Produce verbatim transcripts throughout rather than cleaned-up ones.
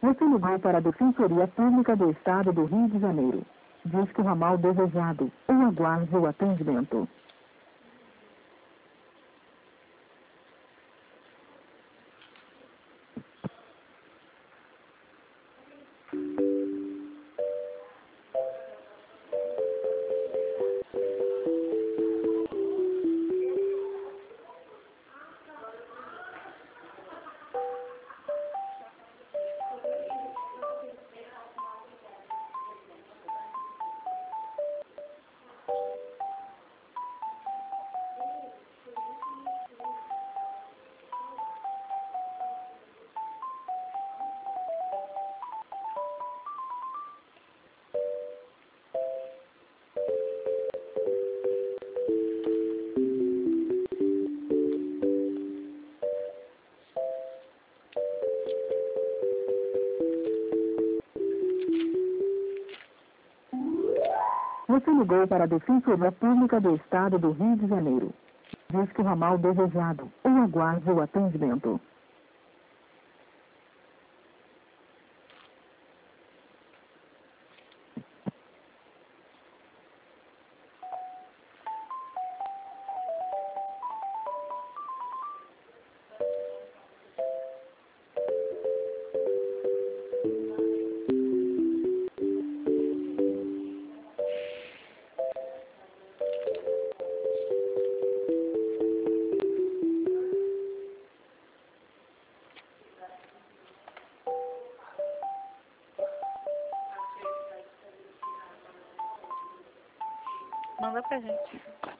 Você ligou para a Defensoria Pública do Estado do Rio de Janeiro. Diz que o ramal desejado, ou aguarde o atendimento. Você ligou para a Defensoria Pública do Estado do Rio de Janeiro. Diz que o ramal desejado, ou aguarde o atendimento. Manda pra gente.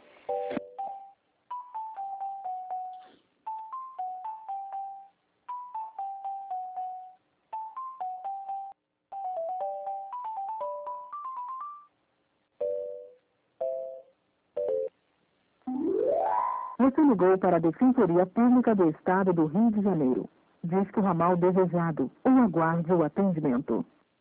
Você ligou para a Defensoria Pública do Estado do Rio de Janeiro. Diz que o ramal desejado, ou aguarde o atendimento.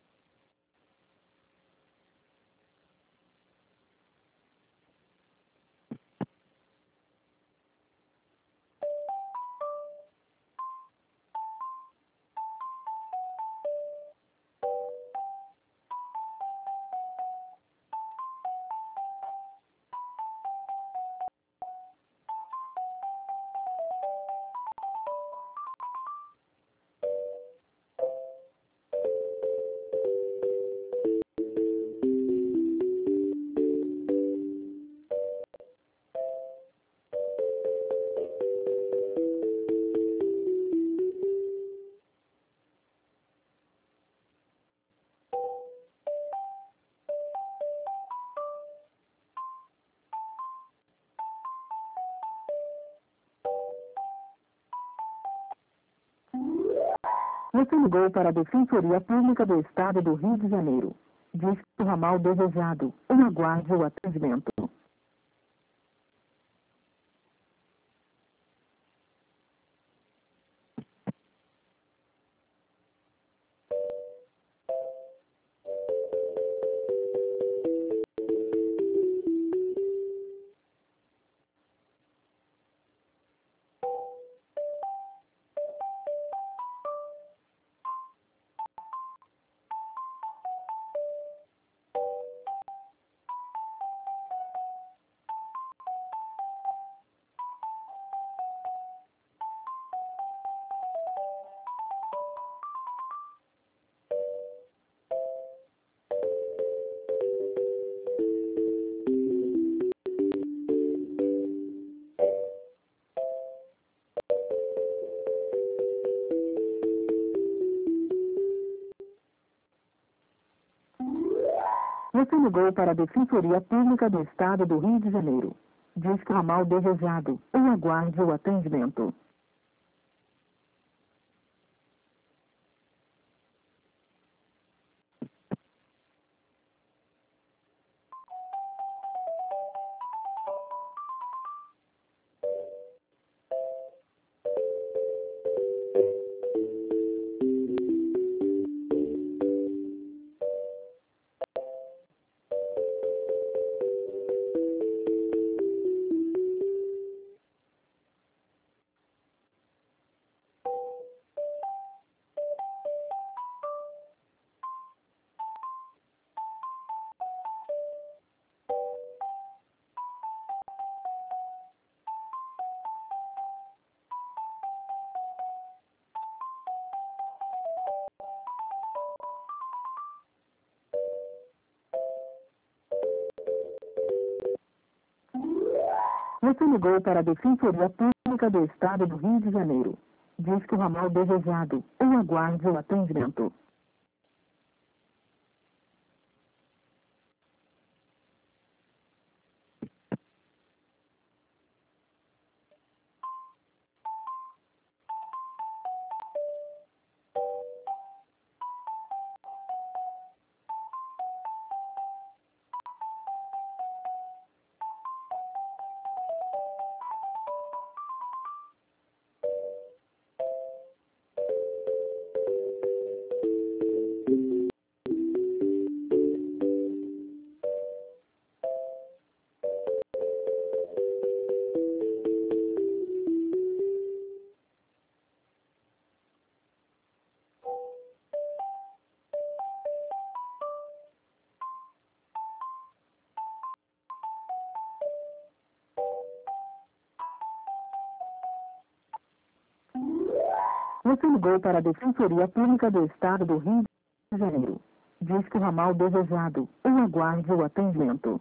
Você ligou para a Defensoria Pública do Estado do Rio de Janeiro. Diz que o ramal desejado, ou aguarde o atendimento. Você ligou para a Defensoria Pública do Estado do Rio de Janeiro. Diz que o ramal desejado, ou aguarde o atendimento. Você ligou para a Defensoria Pública do Estado do Rio de Janeiro. Diz que o ramal desejado ou aguarde o atendimento. Você ligou para a Defensoria Pública do Estado do Rio de Janeiro. Diz que o ramal desejado ou aguarde o atendimento.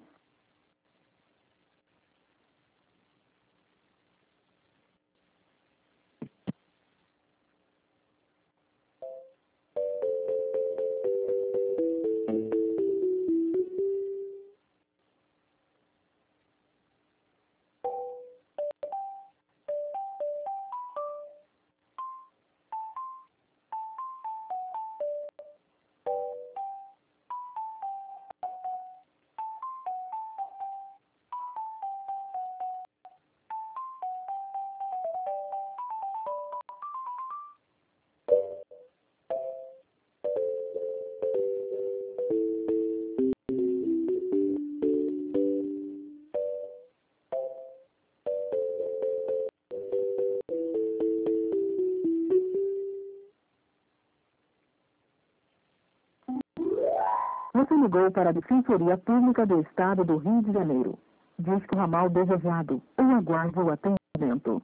Você ligou para a Defensoria Pública do Estado do Rio de Janeiro. Diz que o ramal desejado ou aguarde o atendimento.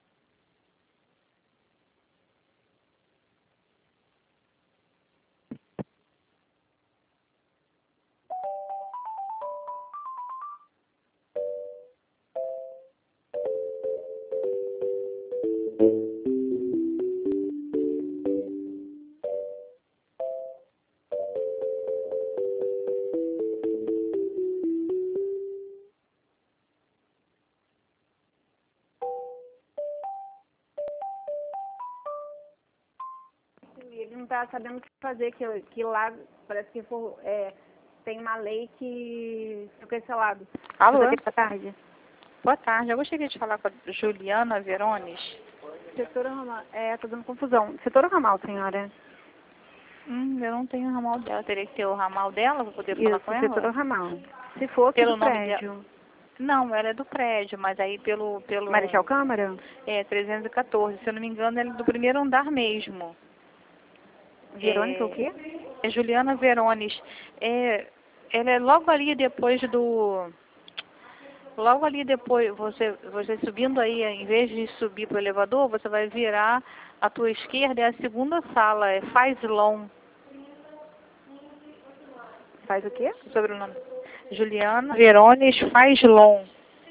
Ele não está sabendo o que fazer, que, que lá parece que for, é, tem uma lei que fica cancelado. Alô? Boa tarde. Boa tarde. Eu gostaria de falar com a Juliana Verones. Setor ramal, é, tô dando confusão. Setor ramal, senhora? Hum, eu não tenho o ramal dela. Teria que ter o ramal dela para poder falar Isso, com ela? setor ramal. Se for aqui Pelo do nome prédio. dela? Não, ela é do prédio, mas aí pelo... pelo Marechal Câmara? É, trezentos e quatorze. Se eu não me engano, ela é do primeiro andar mesmo. Verônica é, o quê? É Juliana Verones. É, ela é logo ali depois do... Logo ali depois, você, você subindo aí, em vez de subir para o elevador, você vai virar à tua esquerda, é a segunda sala, é Fazlon. Faz o quê? Sobrenome. Juliana Verones Fazlon.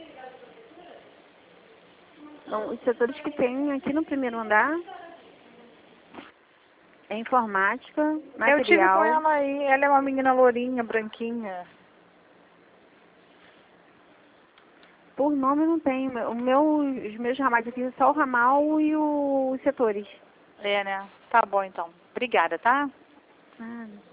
Bom, os setores que tem aqui no primeiro andar é informática, material. Eu tive com ela aí, ela é uma menina lourinha, branquinha. Por nome não tem. O meu, os meus ramais aqui é só o ramal e o- os setores. É, né? Tá bom, então. Obrigada, tá? Ah.